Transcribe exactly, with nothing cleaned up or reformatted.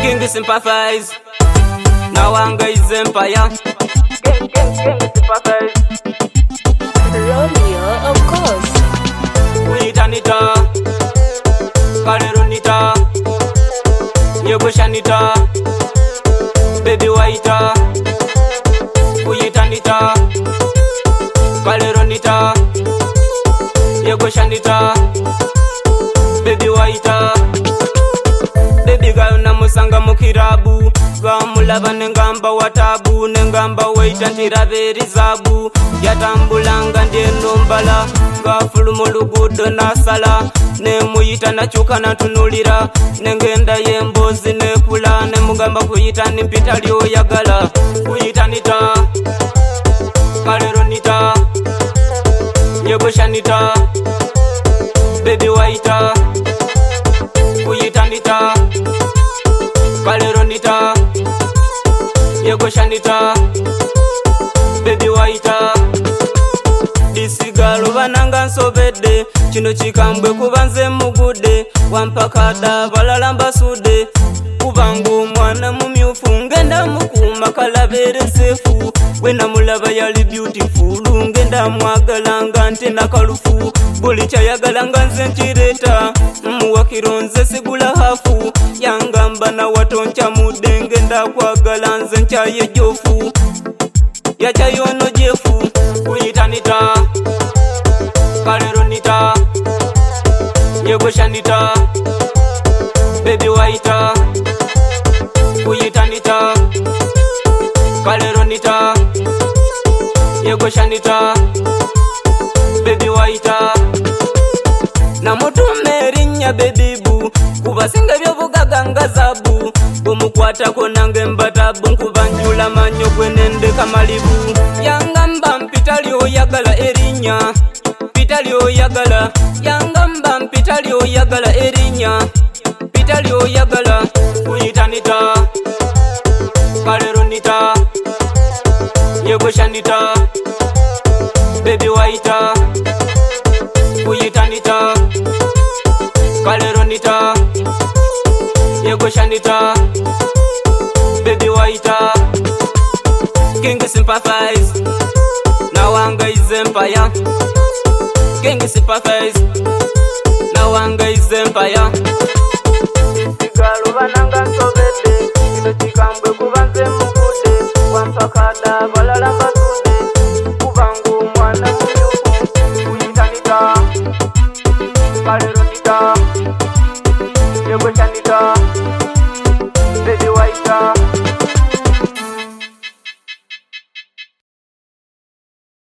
King sympathize. Now anger is empire. King, king, king sympathize. Romeo, of course. Uitanita, Kalerunita, Yogoshanita, Baby White, Uitanita, Kalerunita, Yogoshanita, Baby White. Baby girl namusanga mukirabu, bamulaba nengamba watabu, nengamba waita ntirabe zabu. Yatambulanga ndeno mbala, gafulu mu lugudo nasala, nemuyita nakyuka natunulira, nengenda yembozi nekula, nemugamba kuyita nimpita lyoyagala. Kuyitanita, Kalerunita, Yogoshanita, Baby White. Kuyitanita, Kalerunita, Yogoshanita, Baby White. Disigalo bananga nsobedde, kino kikambwe kubanze mugude, wampakada balala mbasude, kubanga omwana mumyufu ngenda mukuma kalabere sefu, wena mulaba yali beautiful ngenda mwagalanga nte nakalufu, buli kyayagalanga nze nkireta, muwakiro nze sigula hafu, yangamba na watoncha mudde ngenda kwagala nze nkyaye jofu, yakyayono jefu. Kuyitanita, Kalerunita, Yogoshanita, Baby White. Kuyitanita, Kalerunita, Yogoshanita, Baby White. Namutume erinnya Baby Boo, kubasinga byobugaga nga zabu, bumukwatako nange mbatabu, nkubanjula manyo gwenende kamalibu. Yangamba mpita lyoyagala erinnya, mpita lyoyagala, yangamba mpita lyoyagala erinnya, mpita lyoyagala. Kuyitanita, Kalerunita, Yogoshanita, Baby White. Kuyitanita, Kalerunita, Yogoshanita, Baby White. King sympathize. Now anger is empire. King sympathize. Now anger is empire. Sigalo bananga nsobedde, kino kikambwe kubanze mugude, wampakada balala